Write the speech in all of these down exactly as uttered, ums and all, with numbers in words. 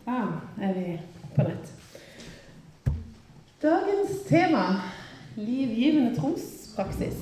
Da er vi på nett. Dagens tema, livgivende trospraksis.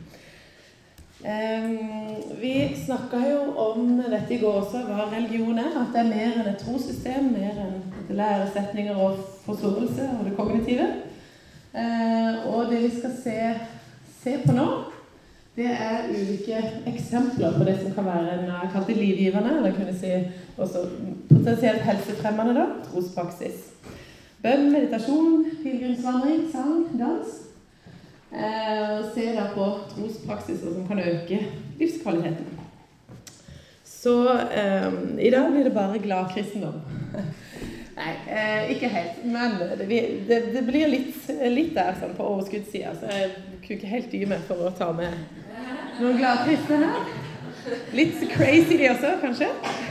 Um, vi snakket jo om dette i går også, hva religion er, at det er mer enn et trossystem, mer enn læresetninger og forståelse og det kognitive. Uh, og det vi skal se, se på nå, det er ulike eksempler på det som kan være en, jeg kalte livgivende, eller kunne si også potensielt helsefremmende da, trospraksis. Bønn, meditasjon, pilgrimsvandring, sang, dans. Eh, og se da på trospraksiser som kan øke livskvaliteten. Så eh, i dag blir det bare glad kristendom. Nei, eh, ikke helt, men det, det, det blir litt, litt der sånn på overskuddssiden, så jeg kunne ikke helt dyre meg for å ta med noen glade kristne her. Litt crazy de også, kanskje.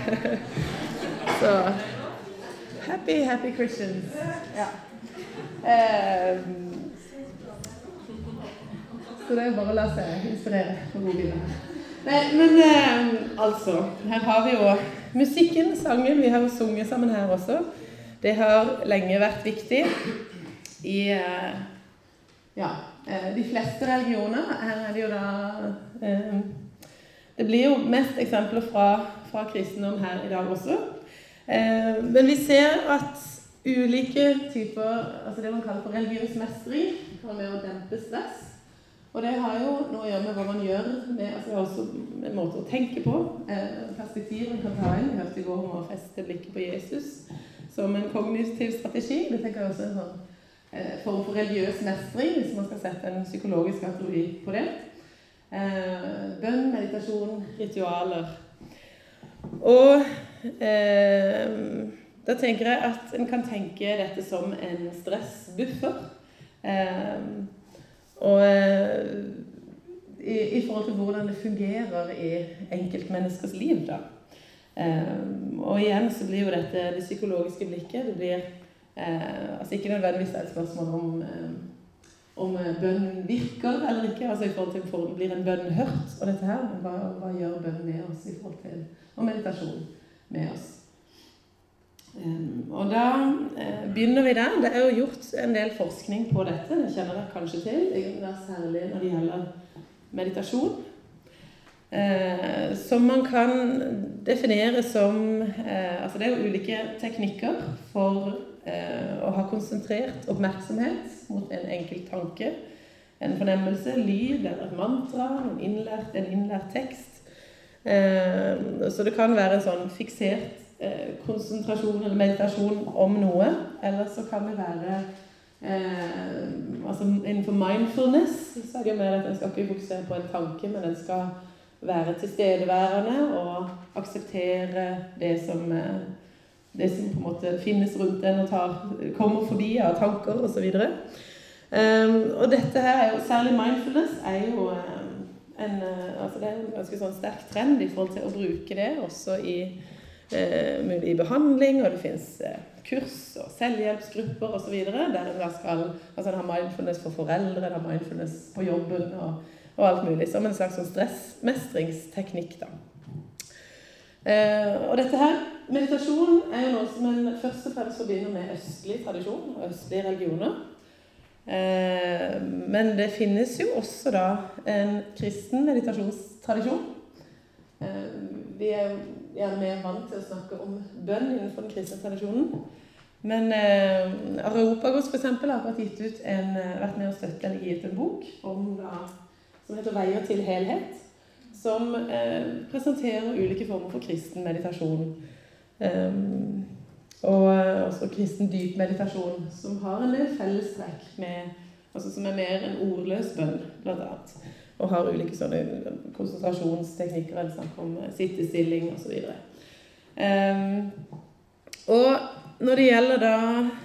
Så happy, happy Christians. Ja. Eh, Så det er bare å la seg inspirere på gode bilder. Nei, men eh, altså, her har vi jo musikken, sangen, vi har jo sunget sammen her også. Det har lenge vært viktig i eh, ja, eh, de fleste religioner. Her er det jo da, eh, det blir jo mest eksempler fra, fra kristendom her i dag også. Eh, men vi ser at ulike typer, altså det man kaller for religiøs mestring, kan være med å dempe stress. Og det har jo noe å gjøre med hva man gjør, med, altså det er også en måte å tenke på, eh, perspektiv man kan ta inn. Vi hørte i går om å feste blikket på Jesus som en kognitiv strategi. Det tenker jeg også en sånn eh, form for religiøs mestring, hvis man skal sette en psykologisk kategori på det. Eh, bønn, meditasjon, ritualer. Og eh, da tenker jeg at en kan tenke dette som en stressbuffer. Eh, Og i, i forhold til hvordan det fungerer i enkeltmenneskers liv da. Um, og igjen så blir jo dette det psykologiske blikket, det blir uh, altså ikke nødvendigvis et spørsmål om, um, om bønnen virker eller ikke, altså i forhold til for, blir en bønn hørt, og dette her, hva, hva gjør bønnen med oss i forhold til, og meditasjon med oss. Um, og da uh, begynner vi der. Det er jo gjort en del forskning på dette, det kjenner dere kanskje til, særlig når det gjelder meditasjon, uh, som man kan definere som uh, altså det er jo ulike teknikker for uh, å ha konsentrert oppmerksomhet mot en enkelt tanke, en fornemmelse, lyd eller et mantra, en innlært, en innlært tekst. Uh, så det kan være en sånn fiksert konsentrasjon eller meditasjon om noe, eller så kan det være eh, altså innenfor mindfulness så er det jo mer at den skal ikke fokusere på en tanke, men den skal være tilstedeværende og akseptere det som det som på en måte finnes rundt den og tar, kommer forbi av tanker og så videre. Um, og dette her er jo, særlig mindfulness er jo um, en, altså det er en ganske sånn sterk trend i forhold til å bruke det også i Eh, mulig i behandling, og det finnes eh, kurs og selvhjelpsgrupper og så videre, der en da skal, altså en har mindfulness for foreldre, en har mindfulness på jobben og, og alt mulig, som en slags sånn stressmestringsteknikk da. Eh, og dette her, meditasjon er jo noe som en først og fremst forbinder med østlig tradisjon og østlige religioner. Eh, men det finnes jo også da en kristen meditasjonstradisjon. Eh, vi er jo gjerne mer vant til å snakke om bønn innenfor den kristne tradisjonen. Men eh, Areopagos for eksempel har akkurat gitt ut en, vært med å støtte eller gitt en bok om, da, som heter Veier til helhet, som eh, presenterer ulike former for kristen meditasjon. Um, og også kristen dyp meditasjon, som har en del fellestrekk med, altså som er mer en ordløs bønn, blant annet. Og har ulike sånne konsentrasjonsteknikker, eller snakk om sittestilling og så videre. Um, og når det gjelder da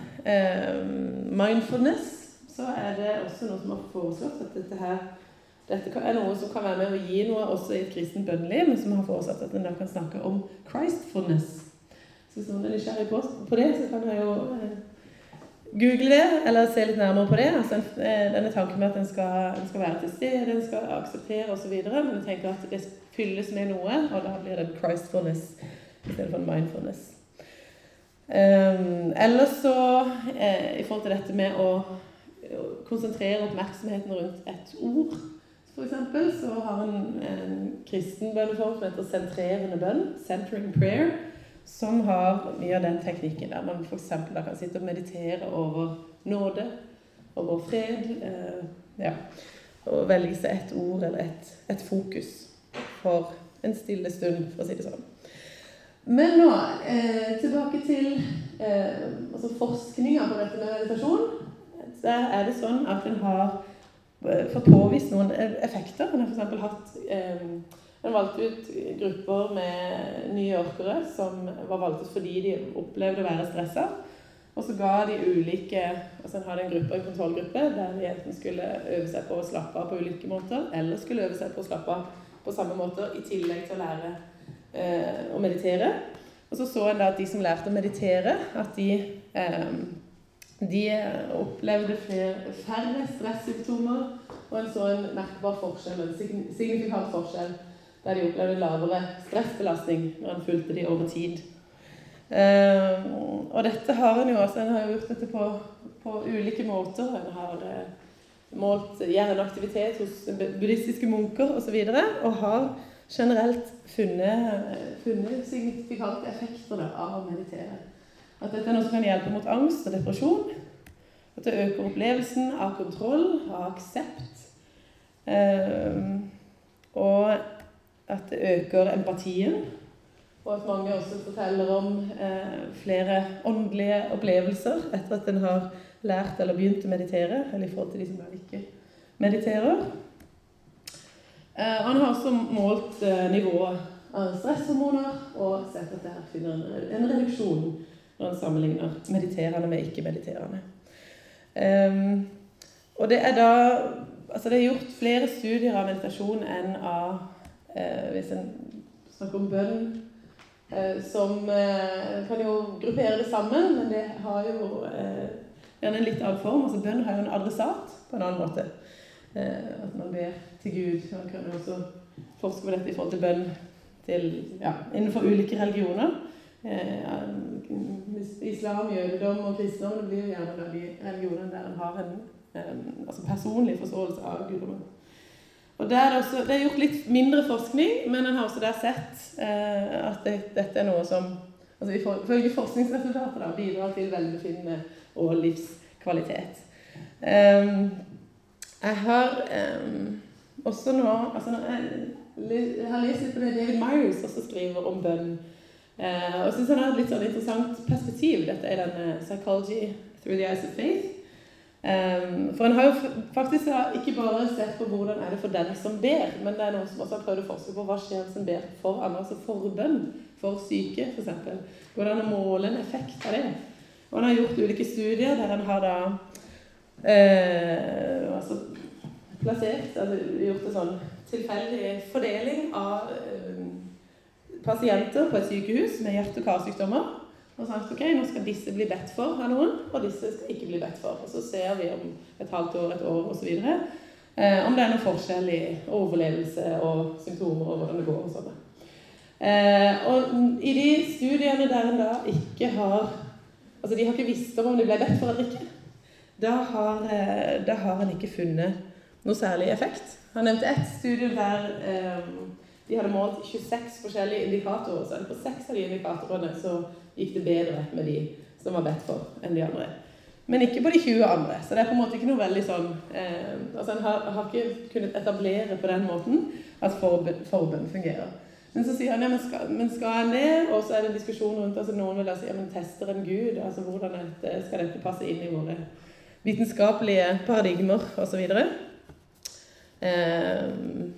um, mindfulness, så er det også noe som har foreslått at dette her, dette er noe som kan være med å gi noe også i et kristen bønneliv, men som har foreslått at en da kan snakke om Christfulness. Så hvis noen er nysgjerrig på, på det, så kan jeg jo eh, google det, eller se litt nærmere på det. Altså, denne tanken med at den skal, den skal være til stede, den skal akseptere og så videre, men jeg tenker at det fylles med noe, og da blir det Christfulness i stedet for mindfulness. Um, ellers så, eh, i forhold til dette med å, å konsentrere oppmerksomheten rundt et ord, for eksempel, så har en, en kristen bønneform som heter sentrerende bønn, centering prayer, som har mye av den teknikken der man for eksempel da kan sitte og meditere over nåde, over fred, eh, ja, og velge seg et ord eller et, et fokus for en stille stund, for å si det sånn. Men nå, eh, tilbake til eh, altså forskningen på dette med meditasjon. Der er det sånn at en har fått påvist noen effekter. En har for eksempel hatt, eh, en valgt ut grupper med nye yorkere som var valgt ut fordi de opplevde å være stresset. Og så ga de ulike, altså en hadde en gruppe, en kontrollgruppe, der de enten skulle øve seg på å slappe av på ulike måter, eller skulle øve seg på å slappe av på samme måter, i tillegg til å lære eh, å meditere. Og så så en da at de som lærte å meditere, at de, eh, de opplevde flere, færre stresssymptomer, og en så en merkbar forskjell, en signifikant forskjell, der de opplevde lavere stressbelastning når en fulgte de over tid. Uh, og dette har en jo også, en har jo gjort dette på, på ulike måter. En har uh, målt hjerneaktivitet hos buddhistiske munker og så videre, og har generelt funnet, funnet signifikante effekter da, av å meditere. At dette er noe som kan hjelpe mot angst og depresjon, at det øker opplevelsen av kontroll, av aksept, uh, og at det øker empatien. Og at mange også forteller om eh, flere åndelige opplevelser etter at en har lært eller begynt å meditere, eller i forhold til de som ikke mediterer. Eh, han har også målt eh, nivået av stresshormoner og sett at det her finner en, en reduksjon når han sammenligner mediterende med ikke-mediterende. Um, og det er da, altså det er gjort flere studier av meditasjon enn av, eh, hvis en snakker om bønn, Eh, som eh, kan jo gruppere det sammen, men det har jo eh, gjerne en litt annen form. Altså bønn har jo en adressat på en annen måte. Eh, at man ber til Gud. Man kan jo også forske på dette i forhold til bønn til, ja, innenfor ulike religioner. Eh, islam, jødedom og kristendom, det blir jo gjerne de religionene der en har en eh, altså personlig forståelse av guddommen. Og der er det, også, det er gjort litt mindre forskning, men en har også der sett eh, at det, dette er noe som, altså ifølge forskningsresultater da, bidrar til velbefinnende og livskvalitet. Um, jeg har um, også nå, altså nå jeg, jeg har lest litt på det David Myers også skriver om bønn, uh, og jeg synes han har et litt sånn interessant perspektiv. Dette er denne Psychology Through the Eyes of Faith. Um, for en har jo faktisk ikke bare sett på hvordan er det for den som ber, men det er noen som også har prøvd å forske på hva skjer som ber for andre, altså for bønn, for syke for eksempel. Hvordan å måle en effekt av det. Og han har gjort ulike studier der han har da eh, altså plassert, altså gjort en sånn tilfeldig fordeling av eh, pasienter på et sykehus med hjerte- og karsykdommer. Og sagt, ok, nå skal disse bli bedt for av noen, og disse skal ikke bli bedt for. Og så ser vi om et halvt år, et år og så videre, eh, om det er noen forskjell i overlevelse og symptomer og hvordan det går og sånn. Eh, og i de studiene der en da ikke har, altså de har ikke visst om de ble bedt for eller ikke, da har, eh, da har en ikke funnet noe særlig effekt. Han nevnte et studie der eh, de hadde målt tjueseks forskjellige indikatorer, så på seks av de indikatorene så gikk det bedre med de som var bedt for enn de andre. Men ikke på de tjue andre, så det er på en måte ikke noe veldig sånn, eh, altså en har, har ikke kunnet etablere på den måten at forbønn, forbønn fungerer. Men så sier han, ja, men skal, men skal en det? Og så er det en diskusjon rundt, altså noen vil da si, ja, men tester en Gud, altså hvordan dette, skal dette passe inn i våre vitenskapelige paradigmer, og så videre. Eh,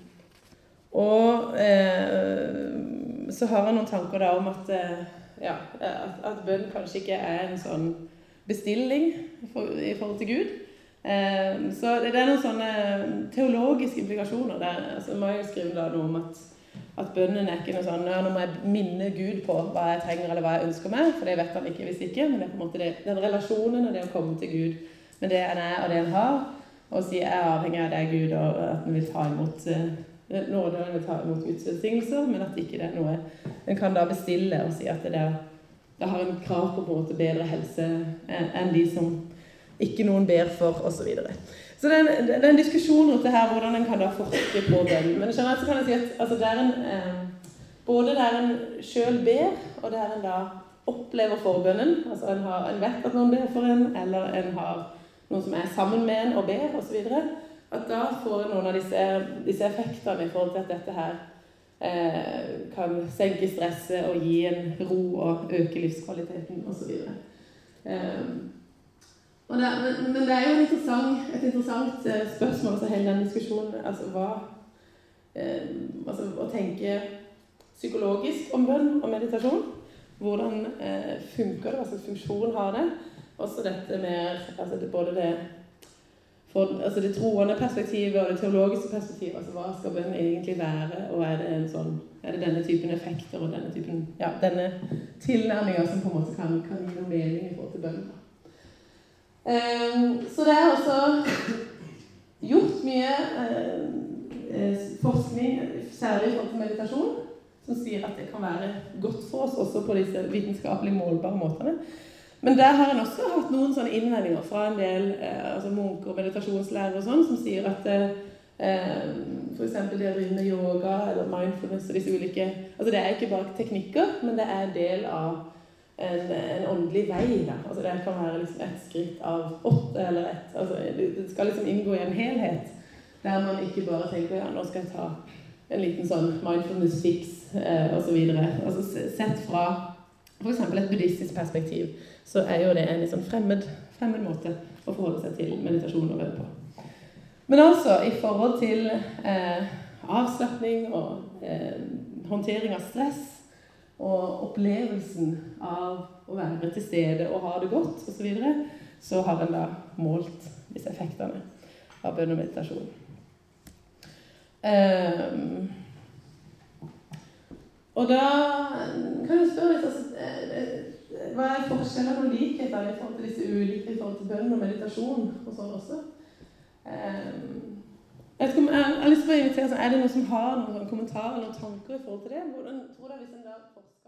og eh, så har han noen tanker da om at eh, ja, at, at bønn kanskje ikke er en sånn bestilling for, i forhold til Gud. Eh, så det er noen sånne teologiske implikasjoner der. Altså, man har jo skrevet da noe om at, at bønnen er ikke noe sånn, ja, nå må jeg minne Gud på hva jeg trenger eller hva jeg ønsker meg, for det vet han ikke hvis ikke, men det er på en måte det, den relasjonen og det å komme til Gud med det en er og det en har, og si jeg er avhengig av deg Gud, og at en vil ta imot uh, nåde, og en vil ta imot Guds velsignelser, men at ikke det er noe en kan da bestille og si at det der da har en krav på, på en måte bedre helse enn de som ikke noen ber for, og så videre. Så det er en, det er en diskusjon rundt det her, hvordan en kan da forske på bønn. Men generelt så kan jeg si at altså, det er en, eh, både der en selv ber, og der en da opplever forbønnen, altså en, har, en vet at noen ber for en, eller en har noen som er sammen med en og ber, og så videre, at da får en noen av disse, disse effektene i forhold til at dette her eh, kan senke stresset og gi en ro og øke livskvaliteten, og så videre. Eh, Og det, men, men det er jo et interessant, et interessant eh, spørsmål, altså hele den diskusjonen, altså hva, eh, altså å tenke psykologisk om bønn og meditasjon, hvordan eh, funker det, hva slags funksjon har det, også dette med, altså det, både det, for, altså det troende perspektivet og det teologiske perspektivet, altså hva skal bønn egentlig være, og er det en sånn, er det denne typen effekter og denne typen, ja, denne tilnærmingen som på en måte kan, kan gi noe mening i forhold til bønn. Um, så det er også gjort mye uh, forskning, særlig i forhold til meditasjon, som sier at det kan være godt for oss også på disse vitenskapelig målbare måtene. Men der har en også hatt noen sånne innvendinger fra en del uh, altså munker og meditasjonslærere og sånn, som sier at uh, for eksempel det å drive med yoga eller mindfulness og disse ulike, altså det er ikke bare teknikker, men det er en del av En, en åndelig vei da. Altså det kan være liksom et skritt av åtte eller ett. Altså det skal liksom inngå i en helhet, der man ikke bare tenker, ja, nå skal jeg ta en liten sånn mindfulness fix, eh, og så videre. Altså sett fra for eksempel et buddhistisk perspektiv, så er jo det en litt sånn fremmed, fremmed måte å forholde seg til meditasjon og bønn på. Men altså, i forhold til eh, avslappning og eh, håndtering av stress, og opplevelsen av å være til stede og ha det godt, og så videre, så har en da målt disse effektene av bønn og meditasjon. Um, og da kan jeg spørre litt, altså, hva er forskjellen og likheter i forhold til disse ulike, i forhold til bønn og meditasjon og sånn også? Um, jeg, vet ikke om, jeg har lyst til å invitere, er det noen som har noen kommentarer eller noen tanker i forhold til det? Hvordan tror du hvis en da